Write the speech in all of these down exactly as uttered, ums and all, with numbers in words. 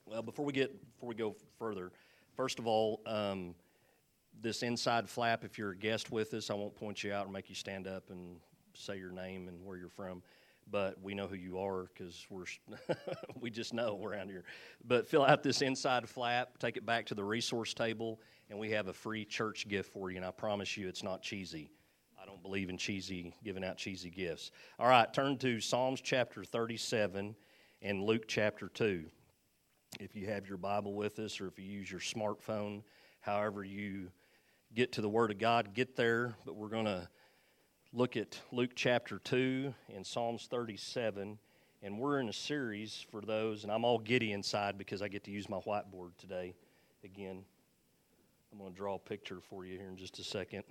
Well, before we get before we go further, first of all, um, this inside flap. If you're a guest with us, I won't point you out or make you stand up and say your name and where you're from, but we know who you are because we're we just know around here. But fill out this inside flap, take it back to the resource table, and we have a free church gift for you. And I promise you, it's not cheesy. I don't believe in cheesy giving out cheesy gifts. All right, turn to Psalms chapter thirty-seven and Luke chapter two. If you have your Bible with us or if you use your smartphone, however you get to the Word of God, get there. But we're going to look at Luke chapter two and Psalms thirty-seven. And we're in a series for those, and I'm all giddy inside because I get to use my whiteboard today again. I'm going to draw a picture for you here in just a second.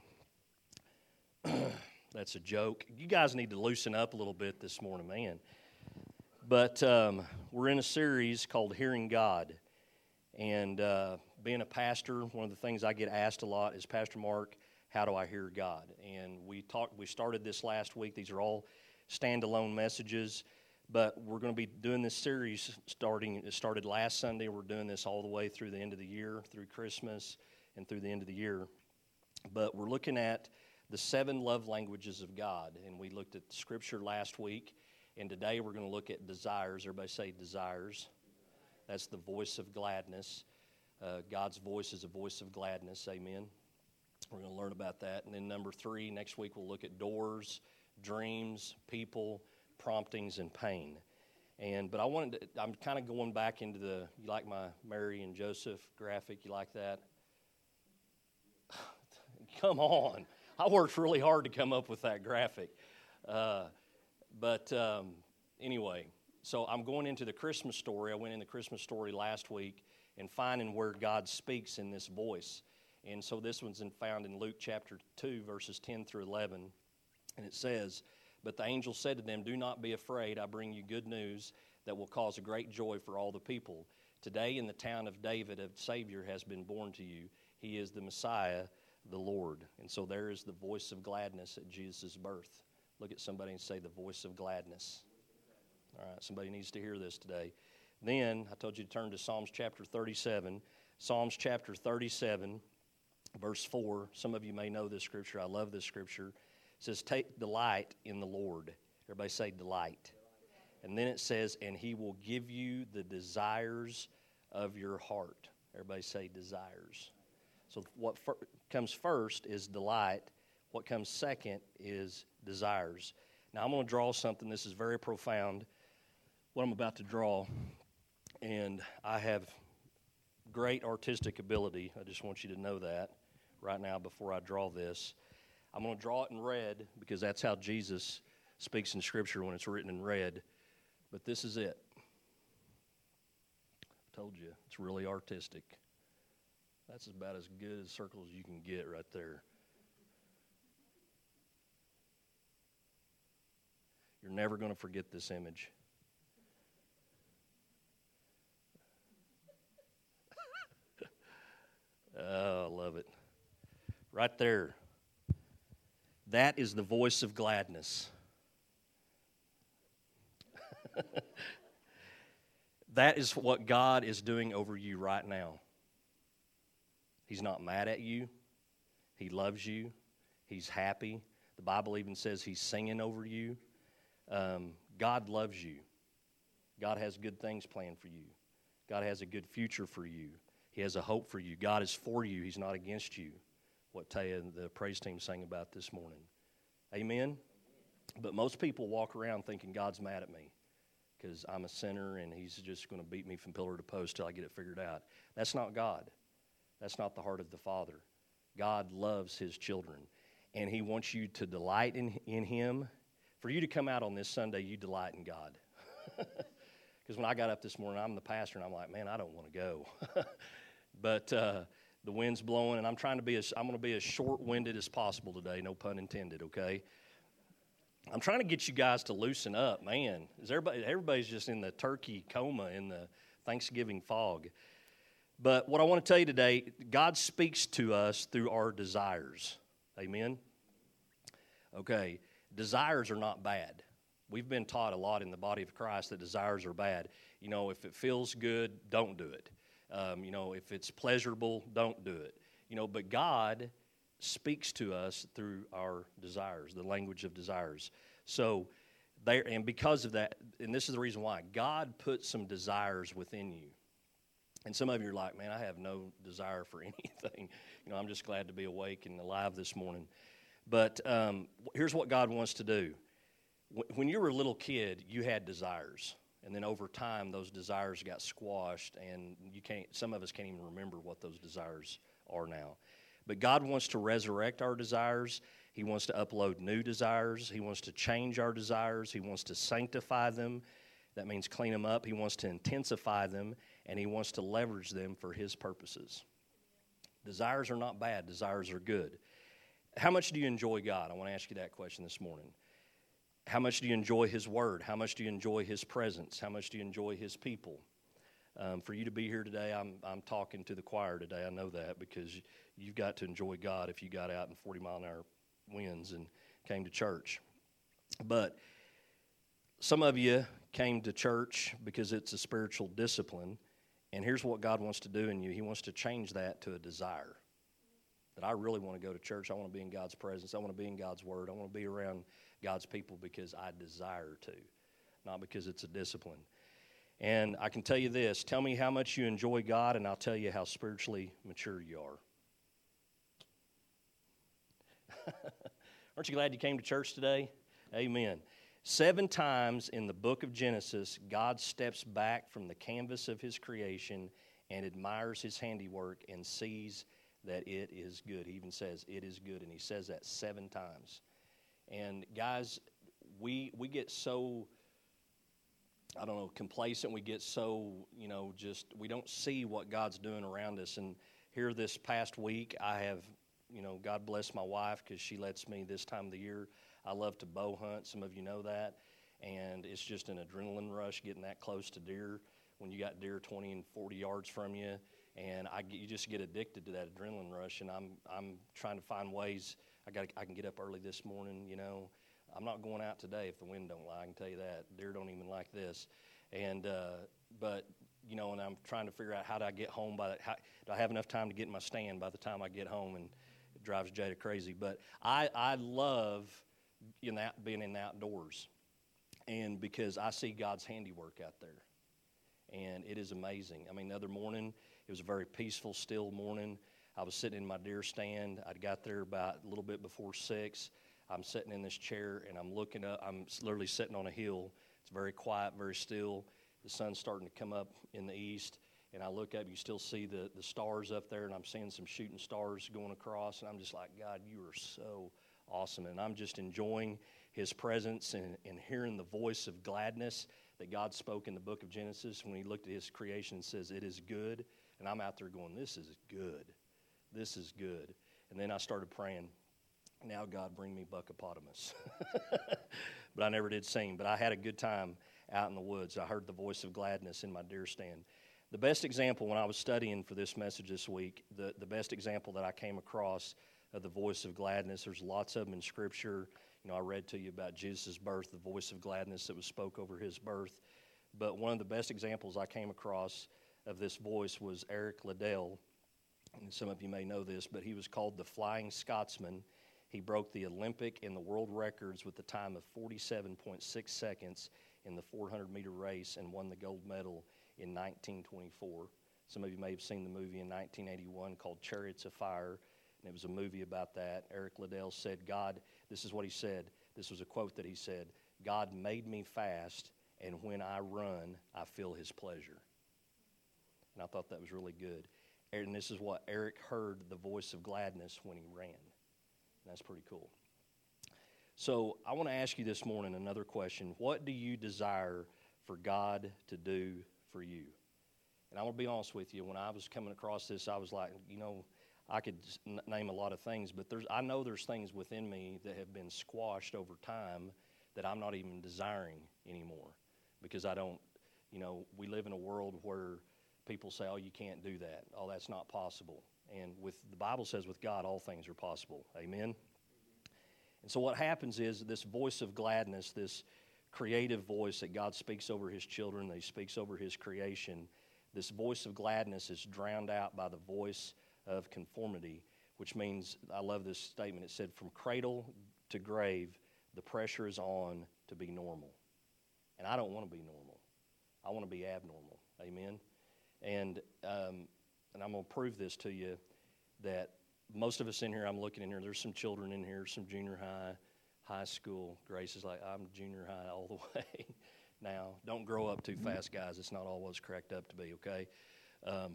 That's a joke. You guys need to loosen up a little bit this morning, man. But um, we're in a series called Hearing God. And uh, being a pastor, one of the things I get asked a lot is, Pastor Mark, how do I hear God? And we talked. We started this last week. These are all standalone messages. But we're going to be doing this series starting, it started last Sunday. We're doing this all the way through the end of the year, through Christmas and through the end of the year. But we're looking at the seven love languages of God. And we looked at Scripture last week. And today we're going to look at desires. Everybody say desires. That's the voice of gladness. Uh, God's voice is a voice of gladness. Amen. We're going to learn about that. And then number three, next week we'll look at doors, dreams, people, promptings, and pain. And but I wanted to, I'm kind of going back into the, you like my Mary and Joseph graphic? You like that? Come on. I worked really hard to come up with that graphic. Uh, But um, anyway, so I'm going into the Christmas story. I went in the Christmas story last week and finding where God speaks in this voice. And so this one's in, found in Luke chapter two, verses ten through eleven. And it says, "But the angel said to them, 'Do not be afraid. I bring you good news that will cause a great joy for all the people. Today in the town of David, a Savior has been born to you. He is the Messiah, the Lord.'" And so there is the voice of gladness at Jesus' birth. Look at somebody and say, the voice of gladness. All right, somebody needs to hear this today. Then, I told you to turn to Psalms chapter thirty-seven. Psalms chapter thirty-seven, verse four. Some of you may know this scripture. I love this scripture. It says, "Take delight in the Lord." Everybody say delight. And then it says, "And He will give you the desires of your heart." Everybody say desires. So what fir- comes first is delight. What comes second is desires. Now, I'm going to draw something. This is very profound, what I'm about to draw. And I have great artistic ability. I just want you to know that right now before I draw this. I'm going to draw it in red because that's how Jesus speaks in Scripture when it's written in red. But this is it. I told you, it's really artistic. That's about as good a circle as you can get right there. You're never going to forget this image. Oh, I love it. Right there. That is the voice of gladness. That is what God is doing over you right now. He's not mad at you. He loves you. He's happy. The Bible even says He's singing over you. Um, God loves you. God has good things planned for you. God has a good future for you. He has a hope for you. God is for you. He's not against you. What Taya and the praise team sang about this morning. Amen? But most people walk around thinking God's mad at me because I'm a sinner and He's just going to beat me from pillar to post till I get it figured out. That's not God. That's not the heart of the Father. God loves His children, and He wants you to delight in, in Him. For you to come out on this Sunday, you delight in God. Because when I got up this morning, I'm the pastor, and I'm like, man, I don't want to go. But uh, the wind's blowing, and I'm trying to be as, I'm going to be as short-winded as possible today, no pun intended, okay? I'm trying to get you guys to loosen up, man. Is everybody, everybody's just in the turkey coma, in the Thanksgiving fog. But what I want to tell you today, God speaks to us through our desires. Amen? Okay. Desires are not bad. We've been taught a lot in the body of Christ that desires are bad. You know, if it feels good, don't do it. Um, you know, if it's pleasurable, don't do it. You know, but God speaks to us through our desires, the language of desires. So, there, and because of that, and this is the reason why, God put some desires within you. And some of you are like, man, I have no desire for anything. You know, I'm just glad to be awake and alive this morning. But um, here's what God wants to do. When you were a little kid, you had desires. And then over time, those desires got squashed, and you can't. Some of us can't even remember what those desires are now. But God wants to resurrect our desires. He wants to upload new desires. He wants to change our desires. He wants to sanctify them. That means clean them up. He wants to intensify them, and He wants to leverage them for His purposes. Desires are not bad. Desires are good. How much do you enjoy God? I want to ask you that question this morning. How much do you enjoy His Word? How much do you enjoy His presence? How much do you enjoy His people? Um, for you to be here today, I'm I'm talking to the choir today. I know that because you've got to enjoy God if you got out in forty mile an hour winds and came to church. But some of you came to church because it's a spiritual discipline, and here's what God wants to do in you. He wants to change that to a desire. That I really want to go to church. I want to be in God's presence. I want to be in God's Word. I want to be around God's people because I desire to, not because it's a discipline. And I can tell you this, tell me how much you enjoy God, and I'll tell you how spiritually mature you are. Aren't you glad you came to church today? Amen. Seven times in the book of Genesis, God steps back from the canvas of His creation and admires His handiwork and sees that it is good. He even says, it is good, and He says that seven times. And guys, we we get so, I don't know, complacent. We get so, you know, just, we don't see what God's doing around us. And here this past week, I have, you know, God bless my wife because she lets me this time of the year. I love to bow hunt. Some of you know that. And it's just an adrenaline rush getting that close to deer when you got deer twenty and forty yards from you. And I, you just get addicted to that adrenaline rush. And I'm I'm trying to find ways. I got I can get up early this morning, you know. I'm not going out today if the wind don't lie. I can tell you that. Deer don't even like this. And uh, but you know, and I'm trying to figure out how do I get home by the, how, do I have enough time to get in my stand by the time I get home, and it drives Jada crazy. But I I love you know being in the outdoors, and because I see God's handiwork out there, and it is amazing. I mean, the other morning it was a very peaceful, still morning. I was sitting in my deer stand. I got there about a little bit before six. I'm sitting in this chair, and I'm looking up. I'm literally sitting on a hill. It's very quiet, very still. The sun's starting to come up in the east, and I look up. You still see the, the stars up there, and I'm seeing some shooting stars going across, and I'm just like, God, you are so awesome. And I'm just enjoying His presence and, and hearing the voice of gladness that God spoke in the book of Genesis when He looked at His creation and says, it is good. And I'm out there going, this is good. This is good. And then I started praying, now God bring me Buckopotamus. But I never did sing. But I had a good time out in the woods. I heard the voice of gladness in my deer stand. The best example when I was studying for this message this week, the, the best example that I came across of the voice of gladness, there's lots of them in Scripture. You know, I read to you about Jesus' birth, the voice of gladness that was spoke over His birth. But one of the best examples I came across of this voice was Eric Liddell. And some of you may know this, but he was called the Flying Scotsman. He broke the Olympic and the world records with the time of forty-seven point six seconds in the four hundred meter race and won the gold medal in nineteen twenty-four. Some of you may have seen the movie in nineteen eighty-one called Chariots of Fire, and it was a movie about that. Eric Liddell said, God, this is what he said. This was a quote that he said, God made me fast, and when I run, I feel His pleasure. And I thought that was really good. And this is what Eric heard the voice of gladness when he ran. And that's pretty cool. So I want to ask you this morning another question. What do you desire for God to do for you? And I want to be honest with you. When I was coming across this, I was like, you know, I could n- name a lot of things, but there's I know there's things within me that have been squashed over time that I'm not even desiring anymore because I don't, you know, we live in a world where people say, oh, you can't do that. Oh, that's not possible. And with the Bible says with God, all things are possible. Amen? And so what happens is this voice of gladness, this creative voice that God speaks over his children, that he speaks over his creation, this voice of gladness is drowned out by the voice of conformity, which means, I love this statement, it said, from cradle to grave, the pressure is on to be normal. And I don't want to be normal. I want to be abnormal. Amen? And um, and I'm going to prove this to you, that most of us in here, I'm looking in here, there's some children in here, some junior high, high school. Grace is like, I'm junior high all the way now. Don't grow up too fast, guys. It's not always cracked up to be, okay? Um,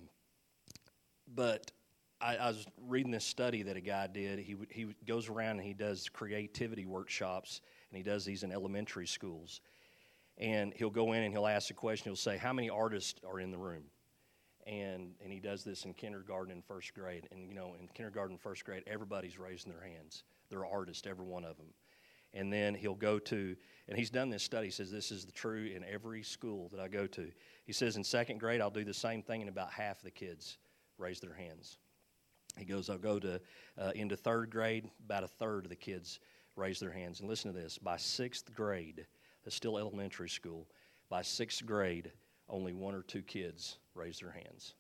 but I, I was reading this study that a guy did. He he goes around and he does creativity workshops, and he does these in elementary schools. And he'll go in and he'll ask a question. He'll say, how many artists are in the room? And and he does this in kindergarten and first grade. And, you know, in kindergarten and first grade, everybody's raising their hands. They're artists, every one of them. And then he'll go to, and he's done this study, he says this is the true in every school that I go to. He says in second grade, I'll do the same thing, and about half the kids raise their hands. He goes, I'll go to uh, into third grade, about a third of the kids raise their hands. And listen to this, by sixth grade, that's still elementary school, by sixth grade, only one or two kids raise their hands.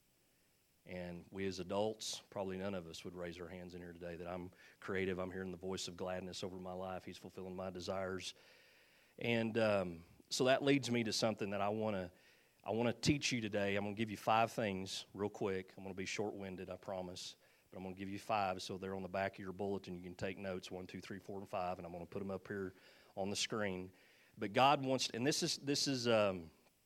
And we as adults, probably none of us would raise our hands in here today that I'm creative, I'm hearing the voice of gladness over my life, he's fulfilling my desires. And um, so that leads me to something that I want to I want to teach you today. I'm going to give you five things real quick. I'm going to be short-winded, I promise. But I'm going to give you five, so they're on the back of your bulletin. You can take notes, one, two, three, four, and five, and I'm going to put them up here on the screen. But God wants, and this is, this is um,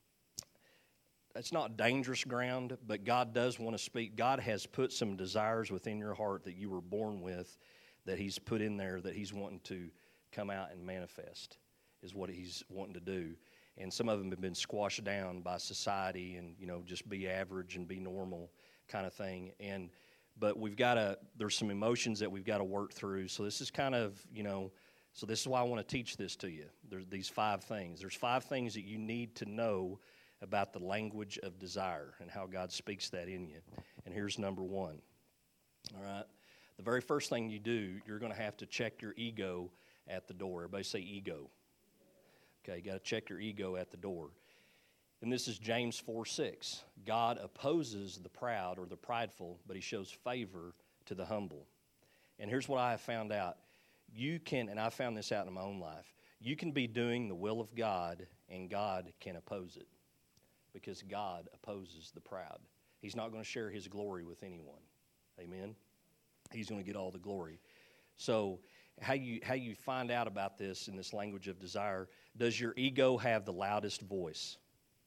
it's not dangerous ground, but God does want to speak. God has put some desires within your heart that you were born with, that he's put in there, that he's wanting to come out and manifest, is what he's wanting to do. And some of them have been squashed down by society and, you know, just be average and be normal kind of thing. And but we've got to, there's some emotions that we've got to work through. So this is kind of, you know, so this is why I want to teach this to you. There's these five things. There's five things that you need to know about the language of desire and how God speaks that in you. And here's number one. All right. The very first thing you do, you're going to have to check your ego at the door. Everybody say ego. Okay, you got to check your ego at the door. And this is James four six. God opposes the proud or the prideful, but he shows favor to the humble. And here's what I have found out. You can, and I found this out in my own life, you can be doing the will of God, and God can oppose it. Because God opposes the proud. He's not going to share his glory with anyone. Amen? He's going to get all the glory. So how you how you find out about this in this language of desire, does your ego have the loudest voice?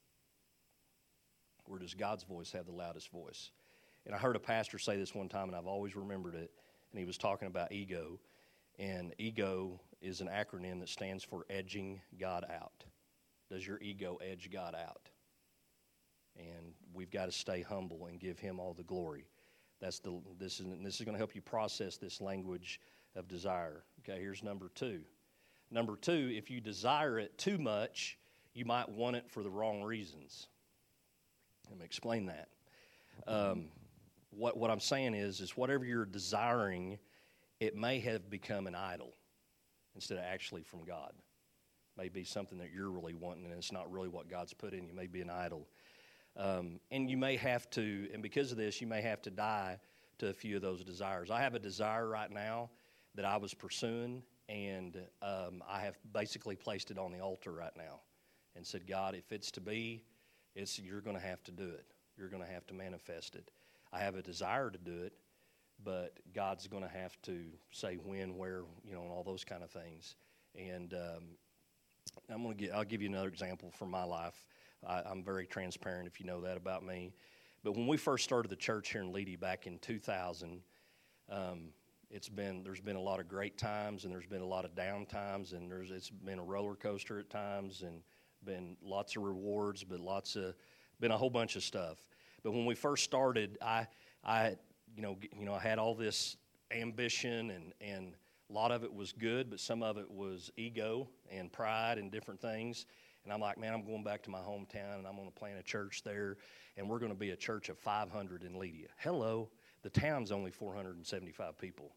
Or does God's voice have the loudest voice? And I heard a pastor say this one time, and I've always remembered it, and he was talking about ego. And ego is an acronym that stands for edging God out. Does your ego edge God out? And we've got to stay humble and give him all the glory. That's the this is this is going to help you process this language of desire. Okay, here's number two. Number two, if you desire it too much, you might want it for the wrong reasons. Let me explain that. Um, what what I'm saying is, is whatever you're desiring, it may have become an idol instead of actually from God. It may be something that you're really wanting, and it's not really what God's put in you. It may be an idol. Um, and you may have to, and because of this, you may have to die to a few of those desires. I have a desire right now that I was pursuing, and um, I have basically placed it on the altar right now and said, God, if it's to be, it's you're going to have to do it. You're going to have to manifest it. I have a desire to do it, but God's going to have to say when, where, you know, and all those kind of things. And um, I'm going to get, I'll give you another example from my life. I, I'm very transparent, if you know that about me. But when we first started the church here in Leedy back in two thousand, um, it's been there's been a lot of great times, and there's been a lot of down times, and there's it's been a roller coaster at times, and been lots of rewards, but lots of been a whole bunch of stuff. But when we first started, I I you know you know I had all this ambition, and and a lot of it was good, but some of it was ego and pride and different things. And I'm like, man, I'm going back to my hometown, and I'm going to plant a church there, and we're going to be a church of five hundred in Leedy. Hello, the town's only four hundred seventy-five people.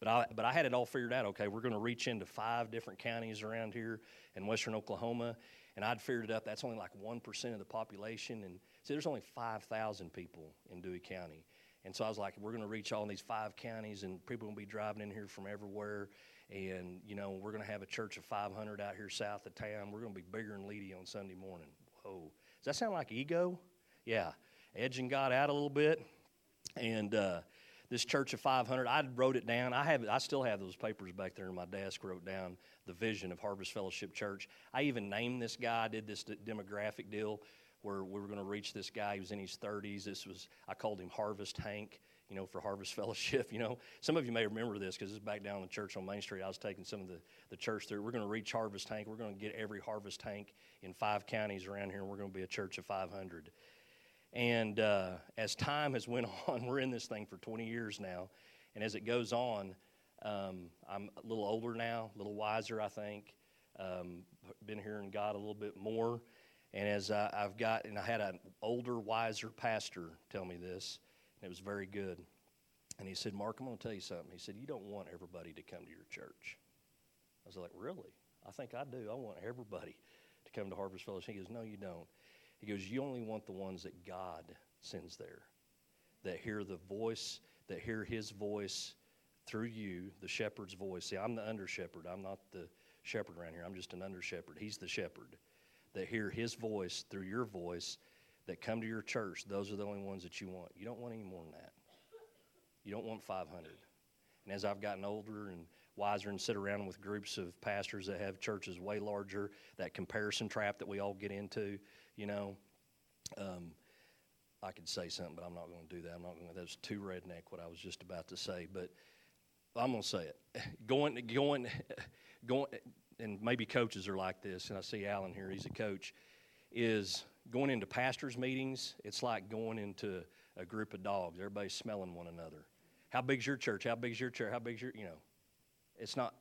But I, but I had it all figured out. Okay, we're going to reach into five different counties around here in western Oklahoma, and I'd figured it up. That's only like one percent of the population, and see, there's only five thousand people in Dewey County. And so I was like, we're going to reach all these five counties, and people will be driving in here from everywhere. And, you know, we're going to have a church of five hundred out here south of town. We're going to be bigger than Leedy on Sunday morning. Whoa. Does that sound like ego? Yeah. Edging God out a little bit. And uh, this church of five hundred, I wrote it down. I have, I still have those papers back there in my desk, wrote down the vision of Harvest Fellowship Church. I even named this guy. I did this demographic deal where we were going to reach this guy. He was in his thirties. This was, I called him Harvest Hank, you know, for Harvest Fellowship. You know, some of you may remember this because it's back down in the church on Main Street. I was taking some of the, the church through. We're going to reach Harvest Hank. We're going to get every Harvest Hank in five counties around here, and we're going to be a church of five hundred. And uh, as time has went on, we're in this thing for twenty years now, and as it goes on, um, I'm a little older now, a little wiser, I think. Um, been hearing God a little bit more. And as I, I've got, and I had an older, wiser pastor tell me this, and it was very good. And he said, Mark, I'm going to tell you something. He said, you don't want everybody to come to your church. I was like, really? I think I do. I want everybody to come to Harvest Fellowship. He goes, no, you don't. He goes, you only want the ones that God sends there, that hear the voice, that hear his voice through you, the shepherd's voice. See, I'm the under shepherd. I'm not the shepherd around here. I'm just an under shepherd. He's the shepherd. That hear his voice through your voice, that come to your church. Those are the only ones that you want. You don't want any more than that. You don't want five hundred. And as I've gotten older and wiser and sit around with groups of pastors that have churches way larger, that comparison trap that we all get into, you know, um, I could say something, but I'm not going to do that. I'm not going to. That's too redneck what I was just about to say, but I'm going to say it. Going, going, going. And maybe coaches are like this, and I see Alan here, he's a coach, is going into pastors' meetings, it's like going into a group of dogs. Everybody's smelling one another. How big's your church? How big's your church? How big's your, you know, it's not,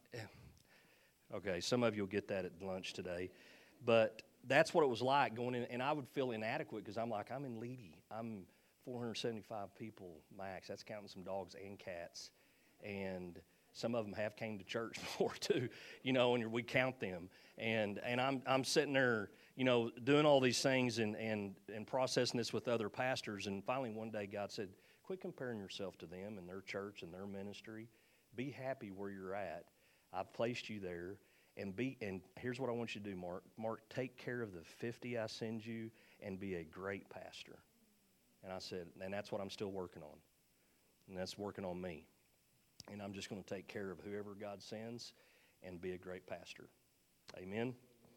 okay, some of you will get that at lunch today, but that's what it was like going in, and I would feel inadequate because I'm like, I'm in Leedy. I'm four hundred seventy-five people max. That's counting some dogs and cats, and some of them have came to church before too, you know, and we count them. And and I'm I'm sitting there, you know, doing all these things and, and, and processing this with other pastors. And finally one day God said, quit comparing yourself to them and their church and their ministry. Be happy where you're at. I've placed you there. And be and here's what I want you to do, Mark. Mark, take care of the fifty I send you and be a great pastor. And I said, and that's what I'm still working on. And that's working on me. And I'm just going to take care of whoever God sends and be a great pastor. Amen?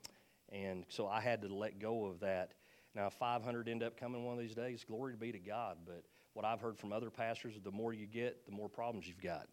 And so I had to let go of that. Now, if five hundred end up coming one of these days, glory be to God. But what I've heard from other pastors, the more you get, the more problems you've got.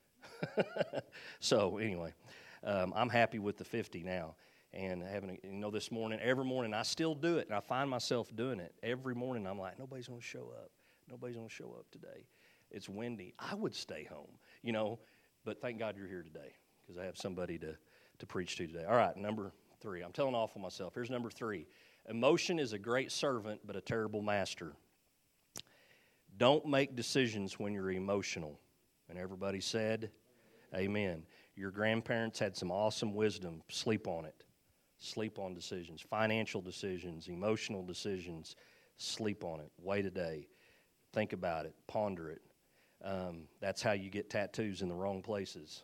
So anyway, um, I'm happy with the fifty now. And having, a, you know, this morning, every morning, I still do it. And I find myself doing it. Every morning, I'm like, nobody's going to show up. Nobody's going to show up today. It's windy. I would stay home, you know, but thank God you're here today because I have somebody to, to preach to today. All right, number three. I'm telling off on myself. Here's number three. Emotion is a great servant but a terrible master. Don't make decisions when you're emotional. And everybody said, amen. Your grandparents had some awesome wisdom. Sleep on it. Sleep on decisions. Financial decisions, emotional decisions. Sleep on it. Wait a day. Think about it. Ponder it. Um, that's how you get tattoos in the wrong places.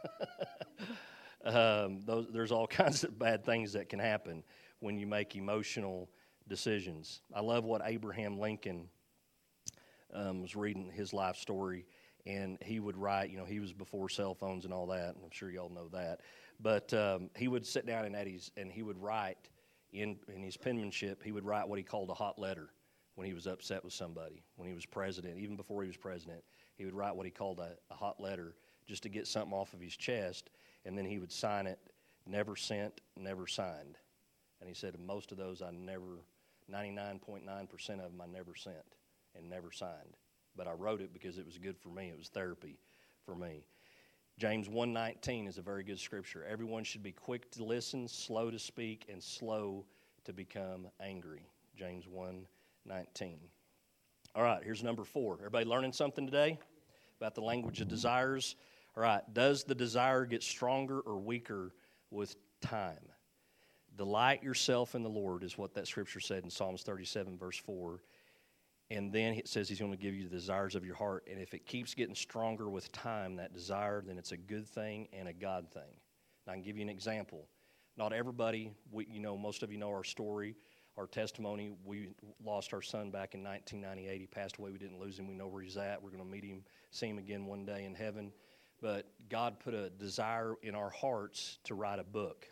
um, those, there's all kinds of bad things that can happen when you make emotional decisions. I love what Abraham Lincoln um, was reading his life story, and he would write, you know, he was before cell phones and all that, and I'm sure y'all know that, but um, he would sit down and, at his, and he would write, in, in his penmanship, he would write what he called a hot letter when he was upset with somebody, when he was president, even before he was president. He would write what he called a, a hot letter just to get something off of his chest, and then he would sign it, never sent, never signed. And he said most of those I never, ninety-nine point nine percent of them I never sent and never signed. But I wrote it because it was good for me. It was therapy for me. James one nineteen is a very good scripture. Everyone should be quick to listen, slow to speak, and slow to become angry. James one nineteen. All right, here's number four. Everybody learning something today about the language of desires? All right, does the desire get stronger or weaker with time? Delight yourself in the Lord is what that scripture said in Psalms thirty-seven, verse four. And then it says he's going to give you the desires of your heart. And if it keeps getting stronger with time, that desire, then it's a good thing and a God thing. And I can give you an example. Not everybody, we, you know, most of you know our story, our testimony. We lost our son back in nineteen ninety-eight. He passed away. We didn't lose him. We know where he's at. We're going to meet him, see him again one day in heaven. But God put a desire in our hearts to write a book.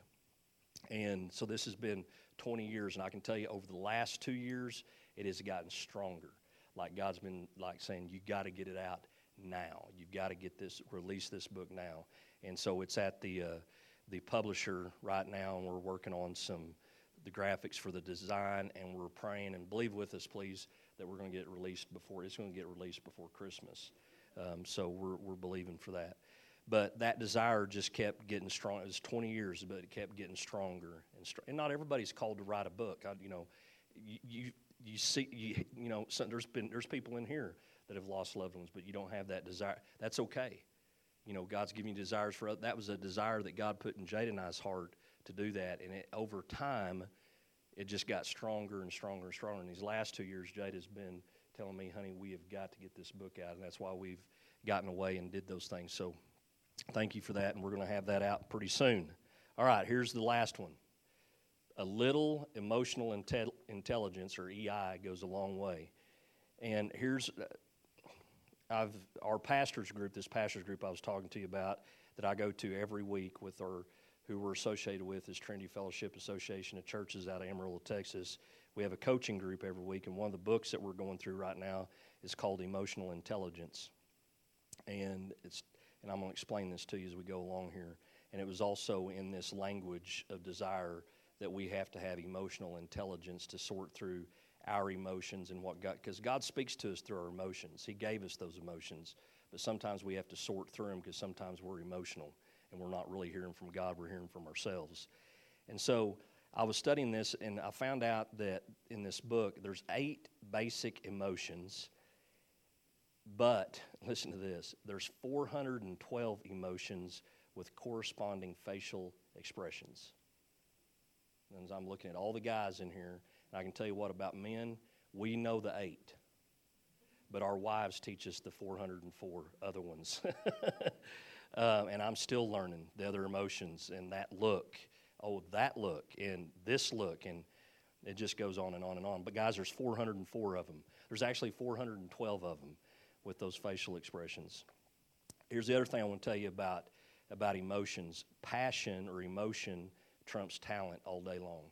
And so this has been twenty years. And I can tell you over the last two years, it has gotten stronger. Like God's been like saying, you got to get it out now. You've got to get this, release this book now. And so it's at the uh, the publisher right now, and we're working on some the graphics for the design, and we're praying, and believe with us, please, that we're going to get it released before, it's going to get released before Christmas. Um, so we're we're believing for that. But that desire just kept getting strong. It was twenty years, but it kept getting stronger. And, str- and not everybody's called to write a book. I, you know, you, you You see, you, you know, some, there's been there's people in here that have lost loved ones, but you don't have that desire. That's okay. You know, God's giving you desires for. That was a desire that God put in Jade and I's heart to do that, and it, over time, it just got stronger and stronger and stronger. In these last two years, Jade has been telling me, "Honey, we have got to get this book out," and that's why we've gotten away and did those things. So, thank you for that, and we're going to have that out pretty soon. All right, here's the last one. A little emotional inte- intelligence, or E I, goes a long way. And here's, uh, I've our pastors group, this pastors group I was talking to you about, that I go to every week with our, who we're associated with, is Trinity Fellowship Association of Churches out of Amarillo, Texas. We have a coaching group every week, and one of the books that we're going through right now is called Emotional Intelligence. And it's, and I'm going to explain this to you as we go along here. And it was also in this language of desire that we have to have emotional intelligence to sort through our emotions and what God, because God speaks to us through our emotions. He gave us those emotions, but sometimes we have to sort through them because sometimes we're emotional and we're not really hearing from God, we're hearing from ourselves. And so I was studying this, and I found out that in this book there's eight basic emotions, but listen to this, there's four hundred twelve emotions with corresponding facial expressions. And as I'm looking at all the guys in here, and I can tell you what about men, we know the eight. But our wives teach us the four hundred four other ones. uh, and I'm still learning the other emotions and that look. Oh, that look and this look. And it just goes on and on and on. But guys, there's four hundred four of them. There's actually four hundred twelve of them with those facial expressions. Here's the other thing I want to tell you about, about emotions. Passion or emotion trumps talent all day long.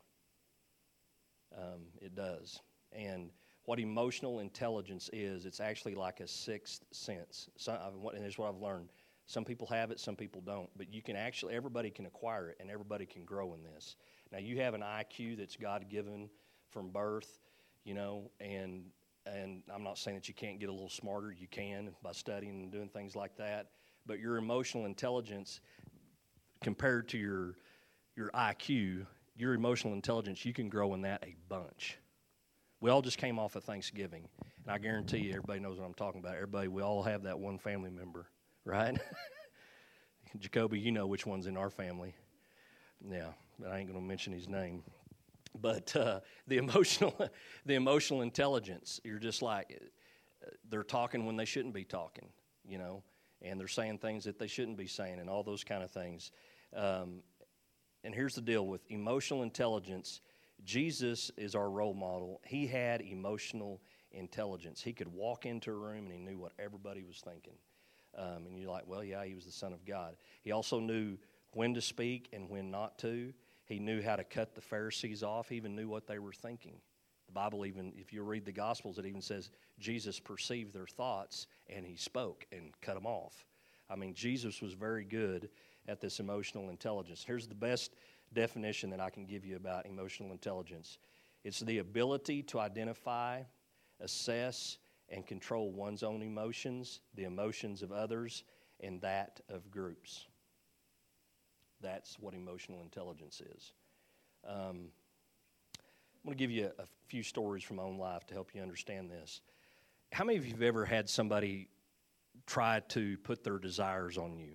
Um, it does. And what emotional intelligence is, it's actually like a sixth sense. So, and it's what I've learned. Some people have it, some people don't. But you can actually, everybody can acquire it, and everybody can grow in this. Now, you have an I Q that's God-given from birth, you know, and and I'm not saying that you can't get a little smarter. You can by studying and doing things like that. But your emotional intelligence, compared to your your I Q, your emotional intelligence, you can grow in that a bunch. We all just came off of Thanksgiving, and I guarantee you everybody knows what I'm talking about. Everybody, we all have that one family member, right? Jacoby, you know which one's in our family. Yeah, but I ain't going to mention his name. But uh, the emotional the emotional intelligence, you're just like, they're talking when they shouldn't be talking, you know, and they're saying things that they shouldn't be saying and all those kind of things. Um And here's the deal with emotional intelligence. Jesus is our role model. He had emotional intelligence. He could walk into a room and he knew what everybody was thinking. Um, and you're like, well, yeah, he was the Son of God. He also knew when to speak and when not to. He knew how to cut the Pharisees off. He even knew what they were thinking. The Bible even, if you read the Gospels, it even says Jesus perceived their thoughts and he spoke and cut them off. I mean, Jesus was very good at this emotional intelligence. Here's the best definition that I can give you about emotional intelligence. It's the ability to identify, assess, and control one's own emotions, the emotions of others, and that of groups. That's what emotional intelligence is. Um, I'm going to give you a, a few stories from my own life to help you understand this. How many of you have ever had somebody try to put their desires on you,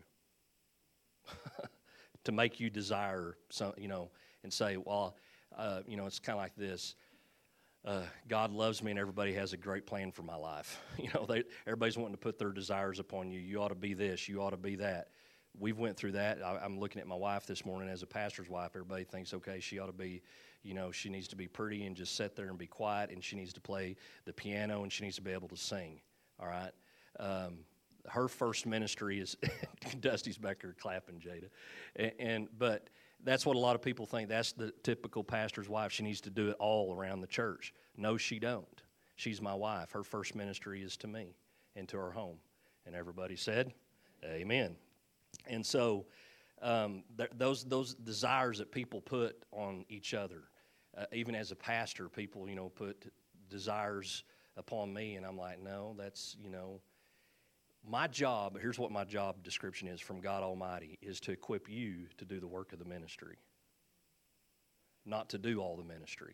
to make you desire some, you know, and say, well, uh, you know, it's kind of like this. Uh, God loves me and everybody has a great plan for my life. You know, they, everybody's wanting to put their desires upon you. You ought to be this. You ought to be that. We've went through that. I, I'm looking at my wife this morning as a pastor's wife. Everybody thinks, okay, she ought to be, you know, she needs to be pretty and just sit there and be quiet, and she needs to play the piano, and she needs to be able to sing, all right? Um, her first ministry is, Dusty's back there clapping, Jada. And, and but that's what a lot of people think. That's the typical pastor's wife. She needs to do it all around the church. No, she don't. She's my wife. Her first ministry is to me and to our home. And everybody said, amen. And so um, th- those those desires that people put on each other, uh, even as a pastor, people, you know, put desires upon me, and I'm like, no, that's, you know, my job, here's what my job description is from God Almighty, is to equip you to do the work of the ministry, not to do all the ministry.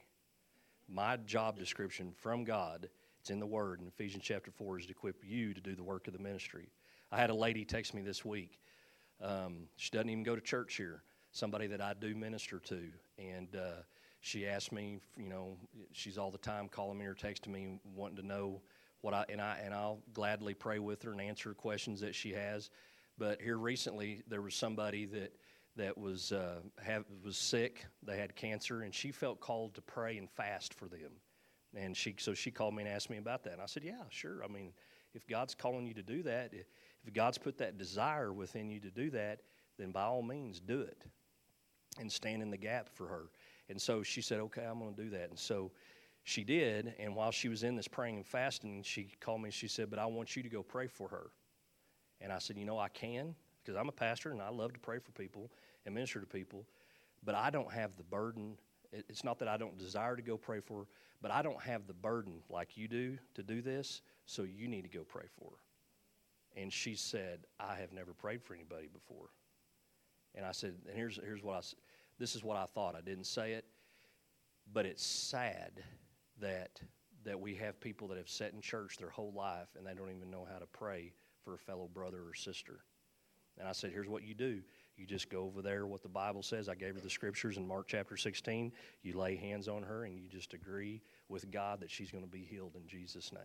My job description from God, it's in the Word in Ephesians chapter four, is to equip you to do the work of the ministry. I had a lady text me this week. Um, she doesn't even go to church here, somebody that I do minister to, and uh, she asked me, you know, she's all the time calling me or texting me, wanting to know what I and I and I'll gladly pray with her and answer questions that she has. But here recently, there was somebody that that was uh, have was sick. They had cancer, and she felt called to pray and fast for them. And she so she called me and asked me about that. And I said, yeah, sure. I mean, if God's calling you to do that, if God's put that desire within you to do that, then by all means do it and stand in the gap for her. And so she said, okay, I'm going to do that. And so she did, and while she was in this praying and fasting, she called me and she said, but I want you to go pray for her. And I said, you know, I can, because I'm a pastor and I love to pray for people and minister to people, but I don't have the burden. It's not that I don't desire to go pray for her, but I don't have the burden like you do to do this, so you need to go pray for her. And she said, I have never prayed for anybody before. And I said, and here's here's what I, this is what I thought. I didn't say it, but it's sad that that we have people that have sat in church their whole life and they don't even know how to pray for a fellow brother or sister. And I said, here's what you do. You just go over there, what the Bible says. I gave her the scriptures in Mark chapter sixteen. You lay hands on her and you just agree with God that she's going to be healed in Jesus' name.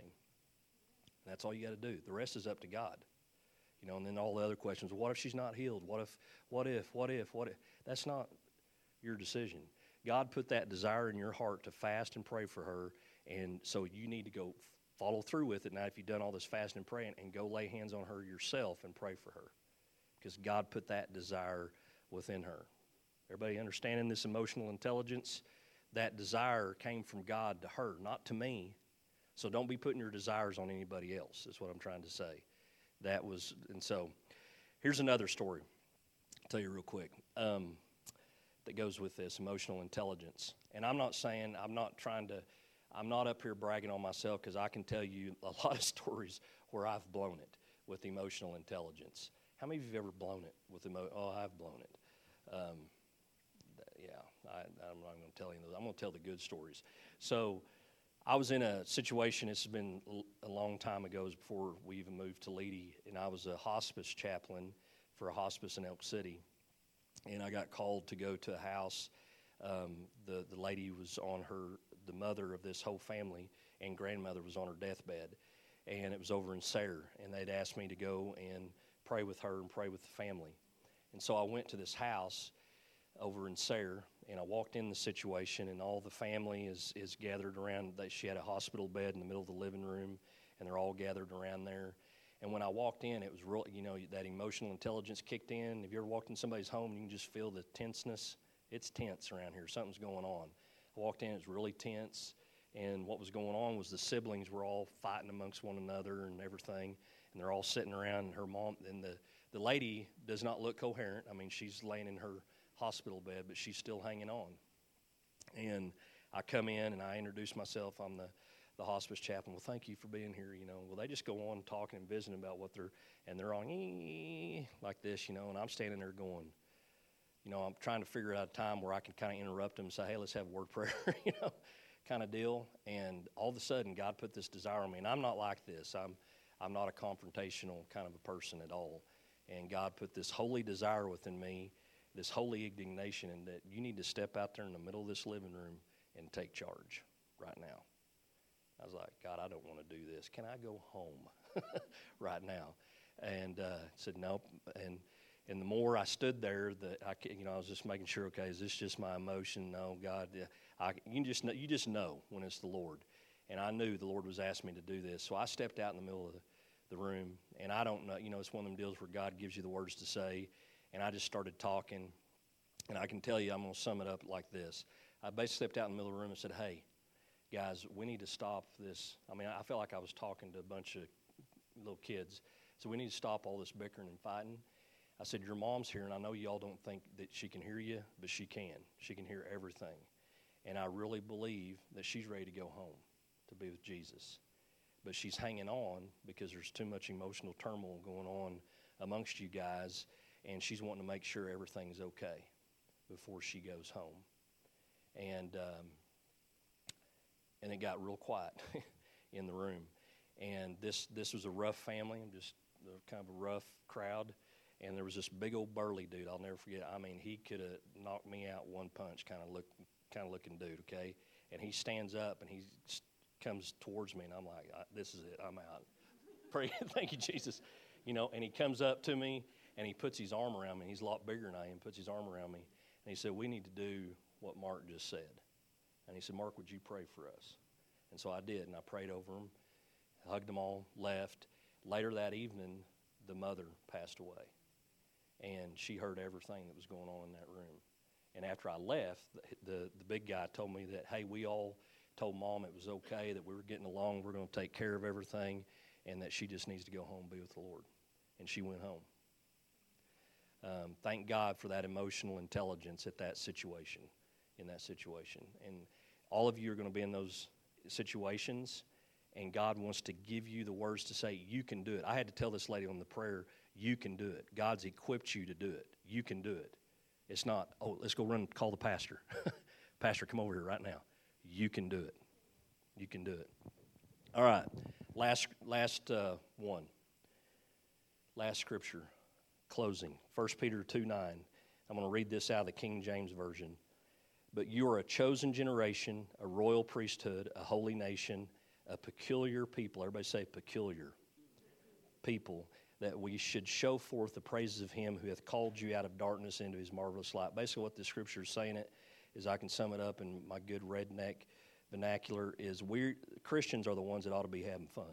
And that's all you got to do. The rest is up to God. You know, and then all the other questions. What if she's not healed? What if, what if, what if, what if? That's not your decision. God put that desire in your heart to fast and pray for her, and so you need to go follow through with it. Now, if you've done all this fasting and praying, and go lay hands on her yourself and pray for her, because God put that desire within her. Everybody understanding this emotional intelligence? That desire came from God to her, not to me. So don't be putting your desires on anybody else, is what I'm trying to say. That was, and so here's another story. I'll tell you real quick. Um, that goes with this, emotional intelligence. And I'm not saying, I'm not trying to, I'm not up here bragging on myself, because I can tell you a lot of stories where I've blown it with emotional intelligence. How many of you have ever blown it with emo? Oh, I've blown it. Um, yeah, I, I'm not going to tell you those. I'm going to tell the good stories. So I was in a situation, it's been a long time ago, it was before we even moved to Leedy, and I was a hospice chaplain for a hospice in Elk City. And I got called to go to a house. Um, the, the lady was on her, the mother of this whole family, and grandmother was on her deathbed. And it was over in Sayre. And they'd asked me to go and pray with her and pray with the family. And so I went to this house over in Sayre, and I walked in the situation, and all the family is, is gathered around. They, she had a hospital bed in the middle of the living room, and they're all gathered around there. And when I walked in, it was real, you know, that emotional intelligence kicked in. Have you ever walked in somebody's home and you can just feel the tenseness? It's tense around here. Something's going on. I walked in, it was really tense. And what was going on was the siblings were all fighting amongst one another and everything. And they're all sitting around, and her mom, and the, the lady does not look coherent. I mean, she's laying in her hospital bed, but she's still hanging on. And I come in and I introduce myself. I'm the the hospice chaplain. Well, thank you for being here, you know. Well, they just go on talking and visiting about what they're, and they're on ee, like this, you know, and I'm standing there going, you know, I'm trying to figure out a time where I can kind of interrupt them and say, hey, let's have a word prayer, you know, kind of deal. And all of a sudden, God put this desire on me, and I'm not like this. I'm, I'm not a confrontational kind of a person at all. And God put this holy desire within me, this holy indignation, and that you need to step out there in the middle of this living room and take charge right now. I was like, God, I don't want to do this. Can I go home right now? And uh, said, nope. And and the more I stood there, that I, you know, I was just making sure, okay, is this just my emotion? No, God, I, you just know, you just know when it's the Lord. And I knew the Lord was asking me to do this, so I stepped out in the middle of the, the room. And I don't know, you know, it's one of them deals where God gives you the words to say. And I just started talking. And I can tell you, I'm going to sum it up like this. I basically stepped out in the middle of the room and said, hey, guys, we need to stop this. I mean, I felt like I was talking to a bunch of little kids. So we need to stop all this bickering and fighting. I said, your mom's here, and I know y'all don't think that she can hear you, but she can. She can hear everything. And I really believe that she's ready to go home to be with Jesus. But she's hanging on because there's too much emotional turmoil going on amongst you guys, and she's wanting to make sure everything's okay before she goes home. And um, and it got real quiet in the room. And this this was a rough family, just a, kind of a rough crowd. And there was this big old burly dude. I'll never forget. I mean, he could have knocked me out one punch, kind of look, kind of looking dude. Okay, and he stands up and he comes towards me, and I'm like, "This is it. I'm out." Pray, thank you, Jesus. You know, and he comes up to me and he puts his arm around me. He's a lot bigger than I am. Puts his arm around me, and he said, "We need to do what Mark just said." And he said, "Mark, would you pray for us?" And so I did, and I prayed over him, hugged them all, left. Later that evening, the mother passed away. And she heard everything that was going on in that room. And after I left, the, the the big guy told me that, hey, we all told Mom it was okay, that we were getting along, we're going to take care of everything, and that she just needs to go home and be with the Lord. And she went home. Um, thank God for that emotional intelligence at that situation, in that situation. And all of you are going to be in those situations, and God wants to give you the words to say, you can do it. I had to tell this lady on the prayer, you can do it. God's equipped you to do it. You can do it. It's not, oh, let's go run and call the pastor. Pastor, come over here right now. You can do it. You can do it. All right, last last uh, one. Last scripture, closing. First Peter two nine. I'm going to read this out of the King James Version. But you are a chosen generation, a royal priesthood, a holy nation, a peculiar people. Everybody say peculiar people, that we should show forth the praises of him who hath called you out of darkness into his marvelous light. Basically what the scripture is saying it is, I can sum it up in my good redneck vernacular, is we Christians are the ones that ought to be having fun,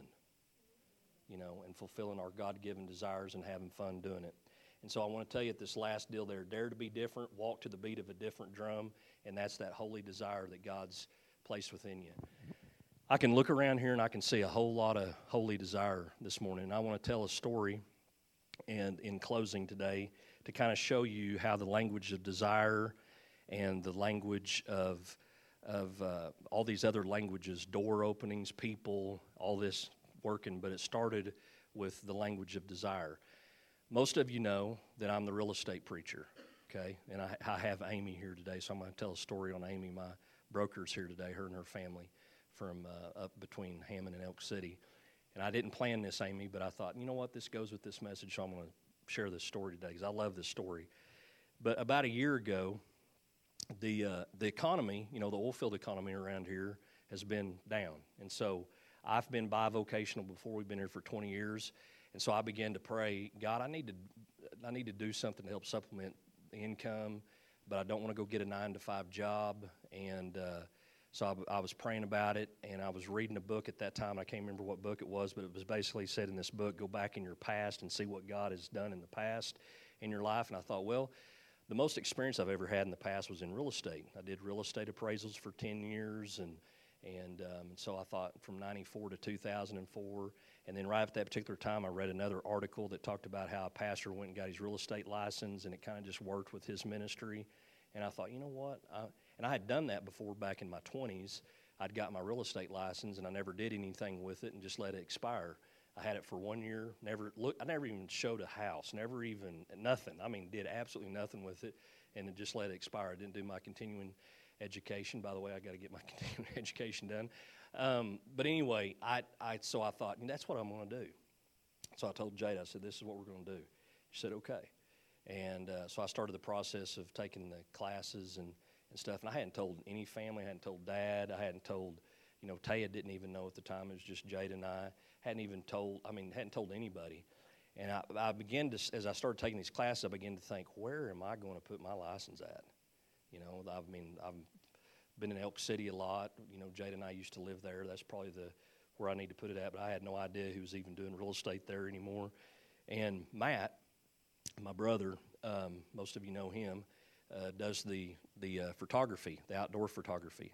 you know, and fulfilling our God-given desires and having fun doing it. And so I want to tell you at this last deal there, dare to be different, walk to the beat of a different drum, and that's that holy desire that God's placed within you. I can look around here and I can see a whole lot of holy desire this morning. I want to tell a story, and in closing today, to kind of show you how the language of desire and the language of of uh, all these other languages, door openings, people, all this working, but it started with the language of desire. Most of you know that I'm the real estate preacher, okay? And I, I have Amy here today, so I'm going to tell a story on Amy. My broker's here today, her and her family, from uh, up between Hammond and Elk City. And I didn't plan this, Amy, but I thought, you know what, this goes with this message, so I'm going to share this story today because I love this story. But about a year ago, the uh, the economy, you know, the oil field economy around here has been down. And so I've been bivocational before. We've been here for twenty years. And so I began to pray, God, I need to I need to do something to help supplement the income, but I don't want to go get a nine to five job. And uh, so I, I was praying about it, and I was reading a book at that time. I can't remember what book it was, but it was basically said in this book, go back in your past and see what God has done in the past in your life. And I thought, well, the most experience I've ever had in the past was in real estate. I did real estate appraisals for ten years, and and um, so I thought from ninety-four to two thousand four, and then right at that particular time I read another article that talked about how a pastor went and got his real estate license, and it kind of just worked with his ministry. And I thought, you know what, I, and I had done that before back in my twenties. I'd got my real estate license, and I never did anything with it and just let it expire. I had it for one year, never look. I never even showed a house, never even, nothing. I mean, did absolutely nothing with it, and it just let it expire. I didn't do my continuing education. By the way, I got to get my continuing education done. Um, but anyway, I, I so I thought, and that's what I'm going to do. So I told Jada, I said, this is what we're going to do. She said, okay. And uh, so I started the process of taking the classes and, and stuff. And I hadn't told any family. I hadn't told Dad. I hadn't told, you know, Taya didn't even know at the time. It was just Jada and I. Hadn't even told, I mean, hadn't told anybody. And I, I began to, as I started taking these classes, I began to think, where am I going to put my license at? You know, I mean, I've been in Elk City a lot. You know, Jada and I used to live there. That's probably the where I need to put it at. But I had no idea who was even doing real estate there anymore. And Matt, my brother, um, most of you know him, uh, does the the uh, photography, the outdoor photography.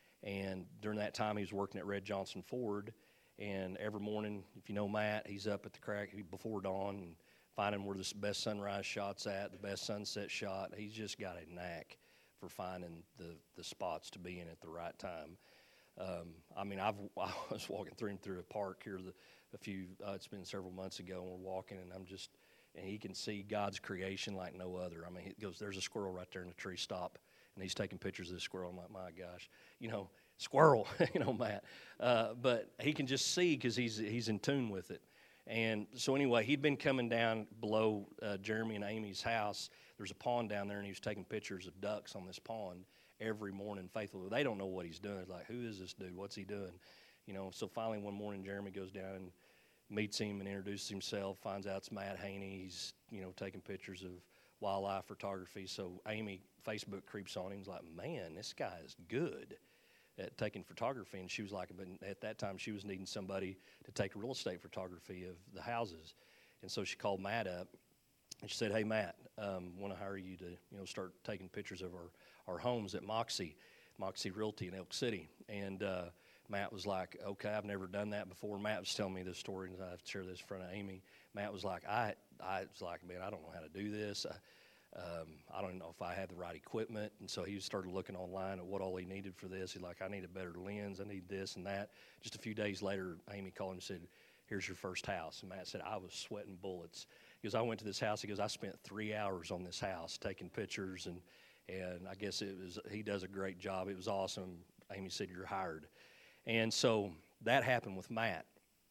And during that time, he was working at Red Johnson Ford. And every morning, if you know Matt, he's up at the crack before dawn and finding where the best sunrise shot's at, the best sunset shot. He's just got a knack for finding the, the spots to be in at the right time. Um, I mean, I've, I was walking through him through a park here the, a few, uh, it's been several months ago, and we're walking, and I'm just, and he can see God's creation like no other. I mean, he goes, there's a squirrel right there in the tree, stop. And he's taking pictures of this squirrel. I'm like, my gosh, you know, squirrel, you know, Matt. Uh, but he can just see because he's he's in tune with it. And so anyway, he'd been coming down below uh, Jeremy and Amy's house. There's a pond down there, and he was taking pictures of ducks on this pond every morning faithfully. They don't know what he's doing. They're like, who is this dude? What's he doing? You know, so finally one morning Jeremy goes down and meets him and introduces himself, finds out it's Matt Haney. He's, you know, taking pictures of wildlife photography. So Amy, Facebook creeps on him. He's like, man, this guy is good at taking photography. And she was like, but at that time she was needing somebody to take real estate photography of the houses. And so she called Matt up and she said, hey, Matt, um, want to hire you to, you know, start taking pictures of our, our homes at Moxie, Moxie Realty in Elk City. And uh, Matt was like, okay, I've never done that before. Matt was telling me this story, and I have to share this in front of Amy. Matt was like, I, I was like, man, I don't know how to do this. I, Um, I don't know if I had the right equipment, and so he started looking online at what all he needed for this. He's like, I need a better lens, I need this and that. Just a few days later, Amy called him and said, here's your first house. And Matt said, I was sweating bullets. He goes, I went to this house. He goes, I spent three hours on this house taking pictures, and, and I guess it was he does a great job. It was awesome. Amy said, you're hired. And so that happened with Matt.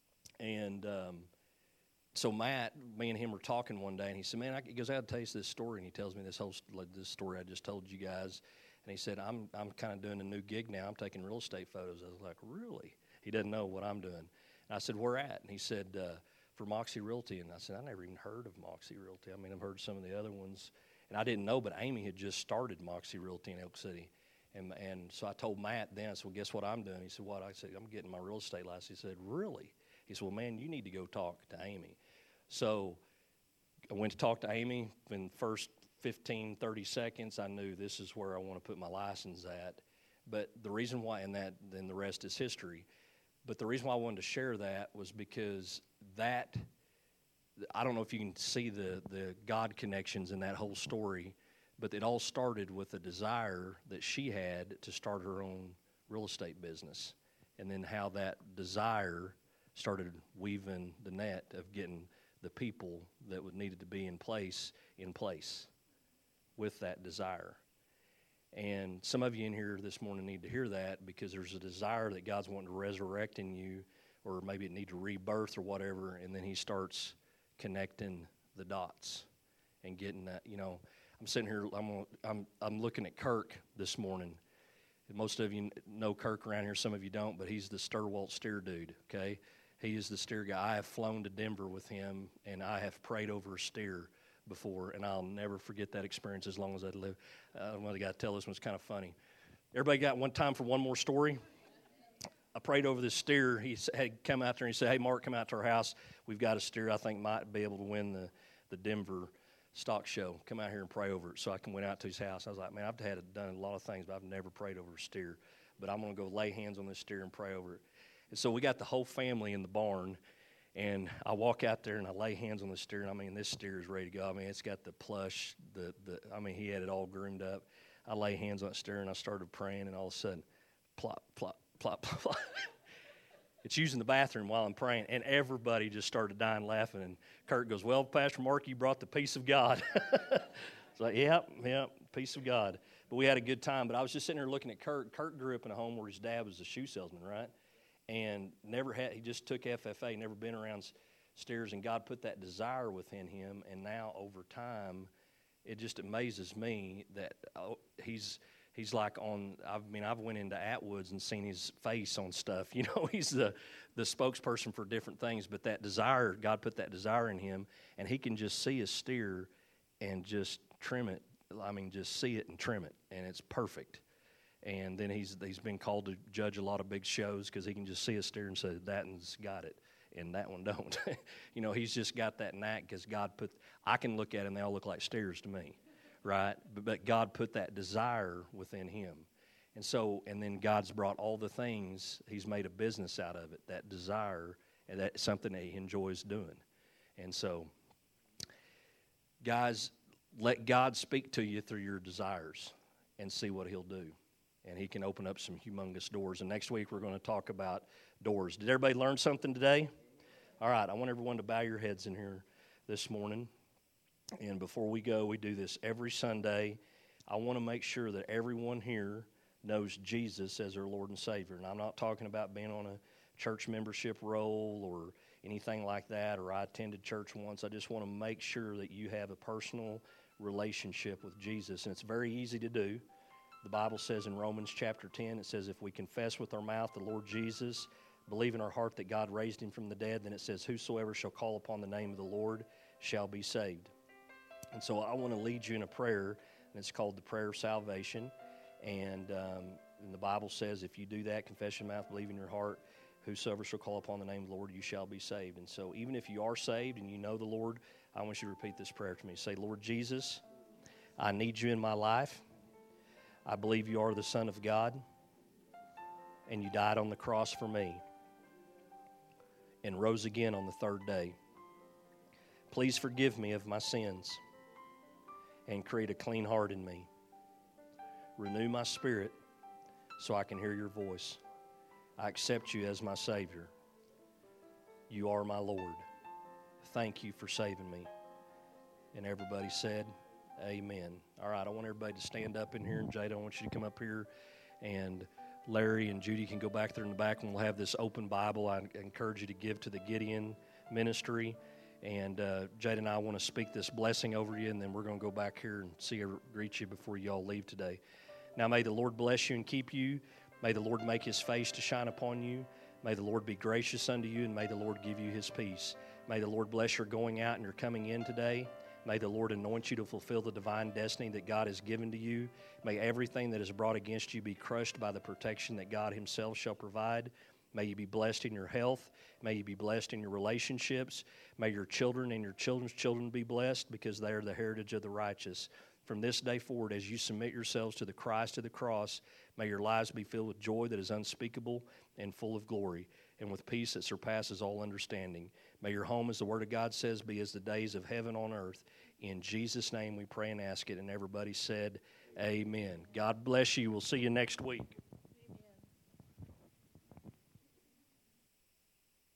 And um, So Matt, me and him were talking one day, and he said, man, I, he goes, I got to tell you this story. And he tells me this whole this story I just told you guys. And he said, I'm I'm kind of doing a new gig now. I'm taking real estate photos. I was like, really? He doesn't know what I'm doing. And I said, where at? And he said, uh, for Moxie Realty. And I said, I never even heard of Moxie Realty. I mean, I've heard some of the other ones. And I didn't know, but Amy had just started Moxie Realty in Elk City. And and so I told Matt then, I said, well, guess what I'm doing? He said, what? I said, I'm getting my real estate license. He said, really? He said, well, man, you need to go talk to Amy. So I went to talk to Amy. In the first fifteen, thirty seconds, I knew this is where I want to put my license at. But the reason why, and that, then the rest is history. But the reason why I wanted to share that was because that, I don't know if you can see the, the God connections in that whole story, but it all started with a desire that she had to start her own real estate business. And then how that desire started weaving the net of getting the people that would needed to be in place in place with that desire. And some of you in here this morning need to hear that, because there's a desire that God's wanting to resurrect in you, or maybe it need to rebirth or whatever, and then he starts connecting the dots and getting that. You know, I'm sitting here, I'm I'm I'm looking at Kirk this morning. Most of you know Kirk around here, some of you don't, but he's the Sturwalt steer dude, okay? He is the steer guy. I have flown to Denver with him, and I have prayed over a steer before, and I'll never forget that experience as long as I live. Uh, I got to tell this one's kind of funny. Everybody got one time for one more story? I prayed over this steer. He had come out there and he said, hey, Mark, come out to our house. We've got a steer I think might be able to win the, the Denver stock show. Come out here and pray over it. So I went out to his house. I was like, man, I've had done a lot of things, but I've never prayed over a steer. But I'm going to go lay hands on this steer and pray over it. And so we got the whole family in the barn, and I walk out there and I lay hands on the steer, and I mean, this steer is ready to go. I mean, it's got the plush, the, the I mean, he had it all groomed up. I lay hands on the steer, and I started praying, and all of a sudden, plop, plop, plop, plop, plop. It's using the bathroom while I'm praying, and everybody just started dying laughing. And Kurt goes, well, Pastor Mark, you brought the peace of God. It's like, yep, yep, peace of God. But we had a good time. But I was just sitting there looking at Kurt. Kurt grew up in a home where his dad was a shoe salesman, right? And never had, he just took F F A, never been around steers, and God put that desire within him, and now over time, it just amazes me that oh, he's he's like on, I mean, I've went into Atwoods and seen his face on stuff. You know, he's the, the spokesperson for different things, but that desire, God put that desire in him, and he can just see a steer and just trim it. I mean, just see it and trim it, and it's perfect. And then he's he's been called to judge a lot of big shows because he can just see a steer and say, that one's got it, and that one don't. You know, he's just got that knack because God put, I can look at them, they all look like steers to me, right? But, but God put that desire within him. And so, and then God's brought all the things, he's made a business out of it, that desire, and that's something that he enjoys doing. And so, guys, let God speak to you through your desires and see what he'll do. And he can open up some humongous doors. And next week we're going to talk about doors. Did everybody learn something today? All right, I want everyone to bow your heads in here this morning. And before we go, we do this every Sunday. I want to make sure that everyone here knows Jesus as their Lord and Savior. And I'm not talking about being on a church membership roll or anything like that, or I attended church once. I just want to make sure that you have a personal relationship with Jesus. And it's very easy to do. The Bible says in Romans chapter ten, it says, if we confess with our mouth the Lord Jesus, believe in our heart that God raised him from the dead, then it says, whosoever shall call upon the name of the Lord shall be saved. And so I want to lead you in a prayer, and it's called the prayer of salvation. And, um, and the Bible says, if you do that, confess your mouth, believe in your heart, whosoever shall call upon the name of the Lord, you shall be saved. And so even if you are saved and you know the Lord, I want you to repeat this prayer to me. Say, Lord Jesus, I need you in my life. I believe you are the Son of God, and you died on the cross for me and rose again on the third day. Please forgive me of my sins and create a clean heart in me. Renew my spirit so I can hear your voice. I accept you as my Savior. You are my Lord. Thank you for saving me. And everybody said, amen. All right, I want everybody to stand up in here, and Jada, I want you to come up here, and Larry and Judy can go back there in the back, and we'll have this open Bible. I encourage you to give to the Gideon ministry, and uh, Jada and I want to speak this blessing over you, and then we're going to go back here and see you, greet you before you all leave today. Now may the Lord bless you and keep you. May the Lord make his face to shine upon you. May the Lord be gracious unto you, and may the Lord give you his peace. May the Lord bless your going out and your coming in today. May the Lord anoint you to fulfill the divine destiny that God has given to you. May everything that is brought against you be crushed by the protection that God himself shall provide. May you be blessed in your health. May you be blessed in your relationships. May your children and your children's children be blessed, because they are the heritage of the righteous. From this day forward, as you submit yourselves to the Christ of the cross, may your lives be filled with joy that is unspeakable and full of glory, and with peace that surpasses all understanding. May your home, as the Word of God says, be as the days of heaven on earth. In Jesus' name we pray and ask it, and everybody said, amen. God bless you. We'll see you next week.